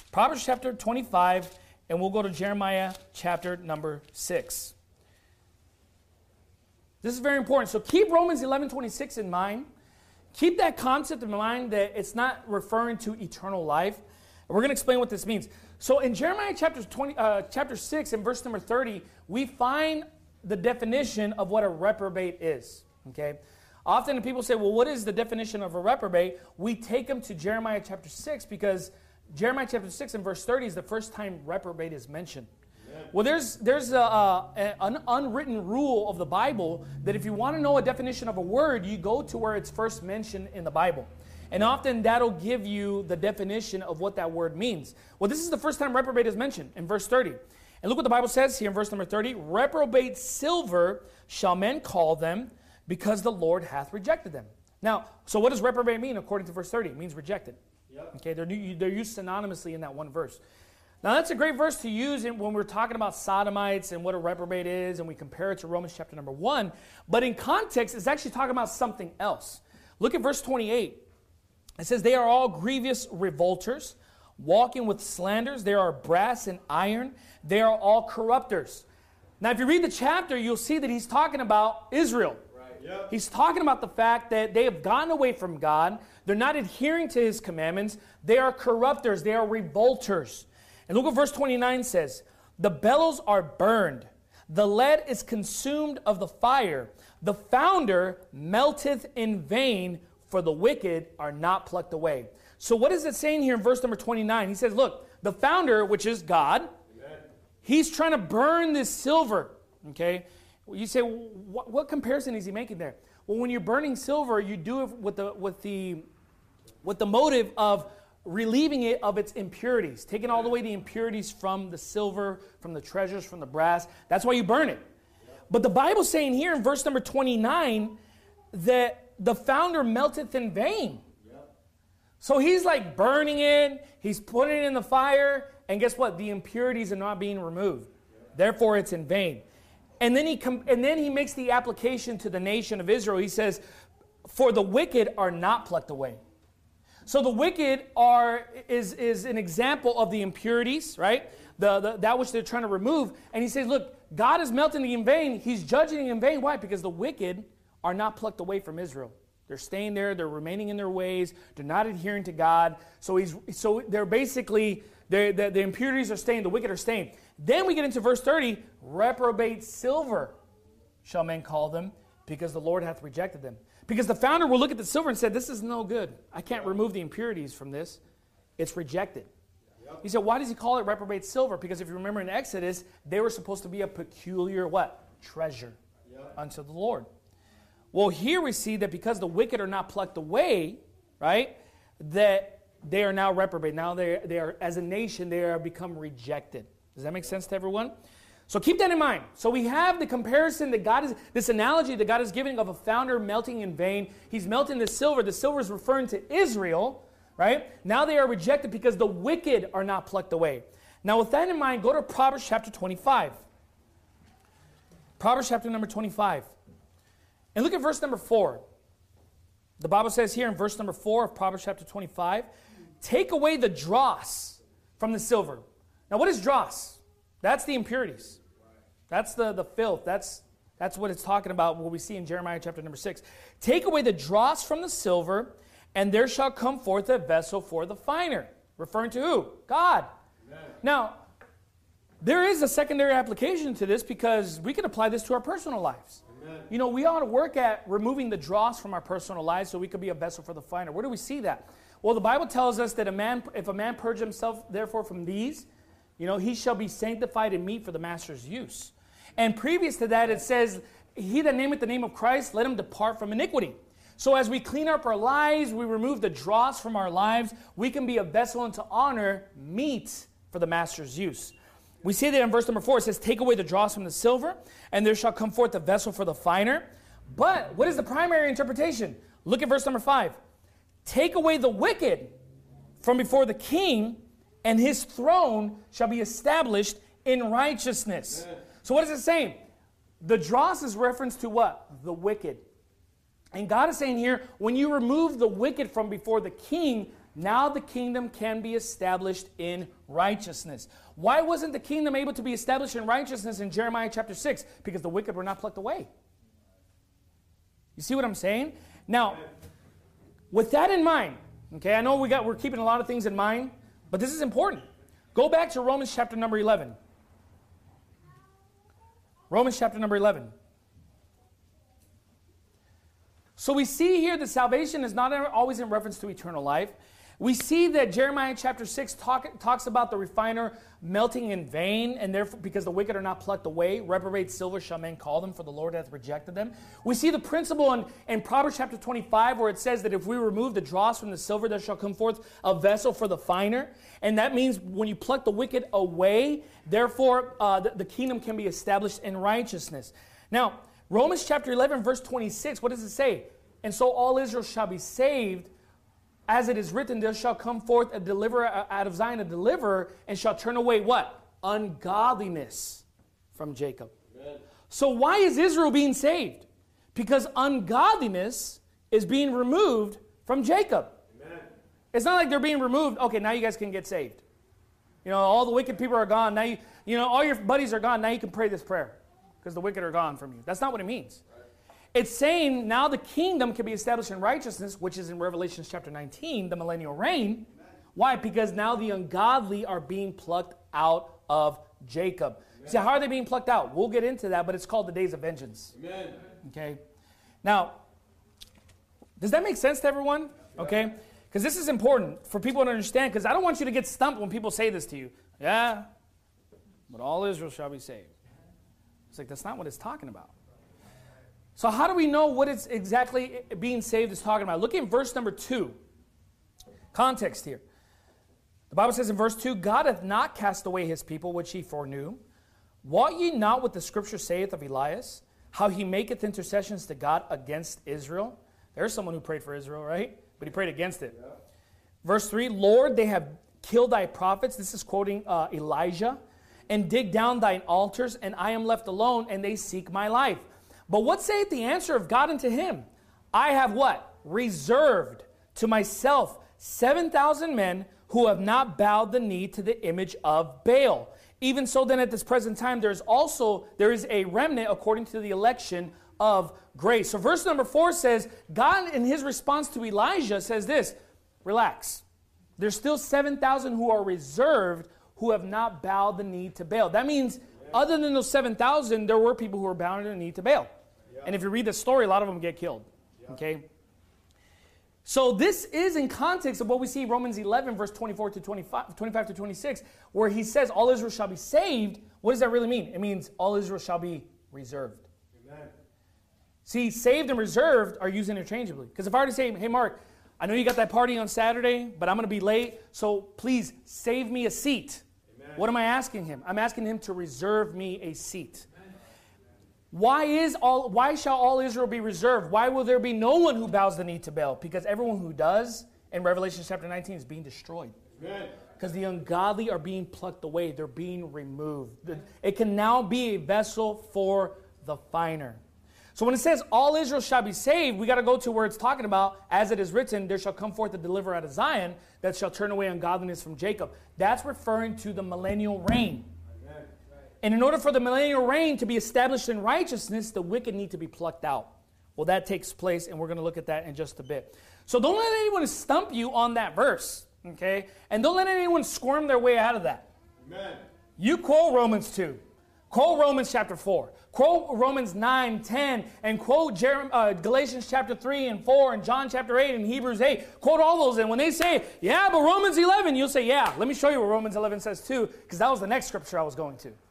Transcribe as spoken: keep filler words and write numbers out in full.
Proverbs chapter twenty-five, and we'll go to Jeremiah chapter number six. This is very important. So keep Romans eleven twenty-six in mind. Keep that concept in mind that it's not referring to eternal life. And we're going to explain what this means. So in Jeremiah chapter twenty, uh, chapter six and verse number thirty, we find the definition of what a reprobate is. Okay. Often people say, well, what is the definition of a reprobate? We take them to Jeremiah chapter six because Jeremiah chapter six and verse thirty is the first time reprobate is mentioned. Amen. Well, there's there's a, a, an unwritten rule of the Bible that if you want to know a definition of a word, you go to where it's first mentioned in the Bible. And often that'll give you the definition of what that word means. Well, this is the first time reprobate is mentioned in verse thirty. And look what the Bible says here in verse number thirty. Reprobate silver shall men call them, because the Lord hath rejected them. Now, so what does reprobate mean according to verse thirty? It means rejected. Yep. Okay, they're, they're used synonymously in that one verse. Now, that's a great verse to use when we're talking about sodomites and what a reprobate is, and we compare it to Romans chapter number one. But in context, it's actually talking about something else. Look at verse twenty-eight. It says, they are all grievous revolters, walking with slanders. They are brass and iron. They are all corrupters. Now, if you read the chapter, you'll see that he's talking about Israel. Yep. He's talking about the fact that they have gotten away from God. They're not adhering to His commandments. They are corrupters. They are revolters. And look what verse twenty-nine says. The bellows are burned. The lead is consumed of the fire. The founder melteth in vain, for the wicked are not plucked away. So what is it saying here in verse number twenty-nine? He says, look, the founder, which is God, Amen. He's trying to burn this silver. Okay? You say, well, what, what comparison is he making there? Well, when you're burning silver, you do it with the with the with the motive of relieving it of its impurities, taking all the way the impurities from the silver, from the treasures, from the brass. That's why you burn it. But the Bible's saying here in verse number twenty-nine that the founder melteth in vain. So he's like burning it, he's putting it in the fire, and guess what? The impurities are not being removed. Therefore, it's in vain. And then he com- and then he makes the application to the nation of Israel. He says, for the wicked are not plucked away. So the wicked are is, is an example of the impurities, right? The, the that which they're trying to remove. And he says, look, God is melting in vain. He's judging in vain. Why? Because the wicked are not plucked away from Israel. They're staying there. They're remaining in their ways. They're not adhering to God. So he's so they're basically they're, the, the impurities are staying. The wicked are staying. Then we get into verse thirty. Reprobate silver shall men call them, because the Lord hath rejected them. Because the founder will look at the silver and said, this is no good. I can't remove the impurities from this. It's rejected. Yep. He said, why does he call it reprobate silver? Because if you remember in Exodus, they were supposed to be a peculiar what? Treasure yep. unto the Lord. Well, here we see that because the wicked are not plucked away, right, that they are now reprobate. Now they they are, as a nation, they are become rejected. Does that make sense to everyone? So keep that in mind. So we have the comparison that God is, this analogy that God is giving of a founder melting in vain. He's melting the silver. The silver is referring to Israel, right? Now they are rejected because the wicked are not plucked away. Now with that in mind, go to Proverbs chapter twenty-five. Proverbs chapter number twenty-five. And look at verse number four. The Bible says here in verse number four of Proverbs chapter twenty-five, take away the dross from the silver. Now what is dross? That's the impurities. That's the, the filth. That's, that's what it's talking about, what we see in Jeremiah chapter number six. Take away the dross from the silver, and there shall come forth a vessel for the finer. Referring to who? God. Amen. Now, there is a secondary application to this because we can apply this to our personal lives. Amen. You know, we ought to work at removing the dross from our personal lives so we could be a vessel for the finer. Where do we see that? Well, the Bible tells us that a man, if a man purge himself, therefore, from these, you know, he shall be sanctified and meet for the master's use. And previous to that, it says, he that nameth the name of Christ, let him depart from iniquity. So as we clean up our lives, we remove the dross from our lives, we can be a vessel unto honor, meet for the master's use. We see that in verse number four, it says, take away the dross from the silver, and there shall come forth a vessel for the finer. But what is the primary interpretation? Look at verse number five. Take away the wicked from before the king, and his throne shall be established in righteousness. Amen. So what is it saying? The dross is reference to what? The wicked. And God is saying here, when you remove the wicked from before the king, now the kingdom can be established in righteousness. Why wasn't the kingdom able to be established in righteousness in Jeremiah chapter six? Because the wicked were not plucked away. You see what I'm saying? Now, with that in mind, okay, I know we got, we're keeping a lot of things in mind, but this is important. Go back to Romans chapter number eleven. Romans chapter number eleven. So we see here that salvation is not always in reference to eternal life. We see that Jeremiah chapter six talk, talks about the refiner melting in vain, and therefore, because the wicked are not plucked away, reprobate silver shall men call them, for the Lord hath rejected them. We see the principle in, in Proverbs chapter twenty-five, where it says that if we remove the dross from the silver, there shall come forth a vessel for the finer. And that means when you pluck the wicked away, therefore uh, the, the kingdom can be established in righteousness. Now, Romans chapter eleven, verse twenty-six, what does it say? And so all Israel shall be saved. As it is written, there shall come forth a deliverer out of Zion, a deliverer, and shall turn away what? Ungodliness from Jacob. Amen. So why is Israel being saved? Because ungodliness is being removed from Jacob. Amen. It's not like they're being removed. Okay, now you guys can get saved. You know, all the wicked people are gone. Now you, you know, all your buddies are gone. Now you can pray this prayer because the wicked are gone from you. That's not what it means. It's saying now the kingdom can be established in righteousness, which is in Revelation chapter nineteen, the millennial reign. Why? Because now the ungodly are being plucked out of Jacob. Amen. See, how are they being plucked out? We'll get into that, but it's called the days of vengeance. Amen. Okay. Now, does that make sense to everyone? Okay. Because this is important for people to understand, because I don't want you to get stumped when people say this to you. Yeah, but all Israel shall be saved. It's like, that's not what it's talking about. So how do we know what it's exactly being saved is talking about? Look at verse number two. Context here. The Bible says in verse two, God hath not cast away his people, which he foreknew. Wot ye not what the scripture saith of Elias, how he maketh intercessions to God against Israel? There's someone who prayed for Israel, right? But he prayed against it. Yeah. Verse three, Lord, they have killed thy prophets. This is quoting uh, Elijah. And dig down thine altars, and I am left alone, and they seek my life. But what saith the answer of God unto him? I have what? Reserved to myself seven thousand men who have not bowed the knee to the image of Baal. Even so then at this present time there is also, there is a remnant according to the election of grace. So verse number four says, God in his response to Elijah says this, relax. There's still seven thousand who are reserved who have not bowed the knee to Baal. That means other than those seven thousand, there were people who were bowing the knee to Baal. Yeah. And if you read the story, a lot of them get killed. Yeah. Okay? So this is in context of what we see in Romans eleven, verse twenty-four to twenty-five, twenty-five to twenty-six, where he says all Israel shall be saved. What does that really mean? It means all Israel shall be reserved. Amen. See, saved and reserved are used interchangeably. Because if I were to say, hey, Mark, I know you got that party on Saturday, but I'm going to be late, so please save me a seat. Amen. What am I asking him? I'm asking him to reserve me a seat. Why is all? Why shall all Israel be reserved? Why will there be no one who bows the knee to Baal? Because everyone who does in Revelation chapter nineteen is being destroyed. Amen. Because the ungodly are being plucked away. They're being removed. It can now be a vessel for the finer. So when it says all Israel shall be saved, we got to go to where it's talking about, as it is written, there shall come forth a deliverer out of Zion that shall turn away ungodliness from Jacob. That's referring to the millennial reign. And in order for the millennial reign to be established in righteousness, the wicked need to be plucked out. Well, that takes place, and we're going to look at that in just a bit. So don't let anyone stump you on that verse, okay? And don't let anyone squirm their way out of that. Amen. You quote Romans two. Quote Romans chapter four. Quote Romans nine, ten, and quote Jerem- uh, Galatians chapter three and four, and John chapter eight, and Hebrews eight. Quote all those, and when they say, yeah, but Romans eleven, you'll say, yeah, let me show you what Romans eleven says too, because that was the next scripture I was going to.